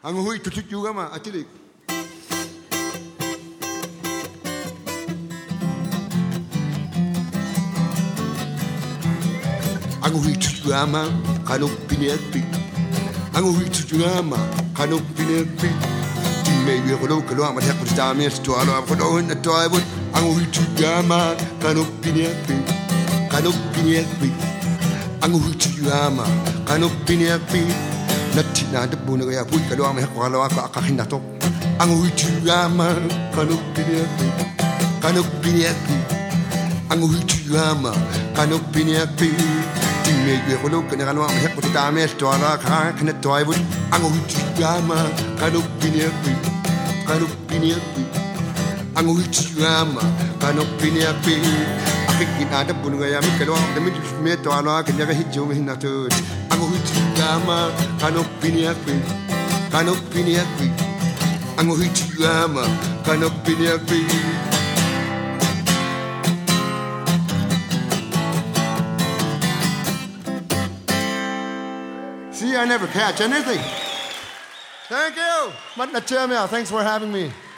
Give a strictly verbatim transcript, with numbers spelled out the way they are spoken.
Ang hui tutut juga mah, atilik. Ang hui tutut juga mah, kanu pinekpi. Ang hui tutut juga mah, kanu pinekpi. Timme yu kalo kalo amat hek kuda mes tu alo aku doh na tu abun. Ang hui tutut juga mah, kanu pinekpi. Kanu pinekpi. Ang hui tutut juga mah, kanu pinekpi. Nati na de buna ya pui kalo am hek kalo aku akahin na to. Ang hui tutut juga mah, kanu pinekpi. Kanu pinekpi. Ang hui tutut juga mah, kanu pinekpi. Timme yu kalo kene kalo am hek kuda mes tu alo akahin na to abun. Ang hui tutut juga mah, kanu pinekpi. Kanu pinekpi. Ang hui tutut juga mah, kanu pinekpi. Akin ada pun gaya mi kalau demi me to alo akin jaga hijau mi na to. Ang hui tutut juga mah, kanu pinekpi. Kanu pinekpi. Ang hui tutut juga mah, kanu pinekpi. See, I never catch anything. Thank you. Thanks for having me.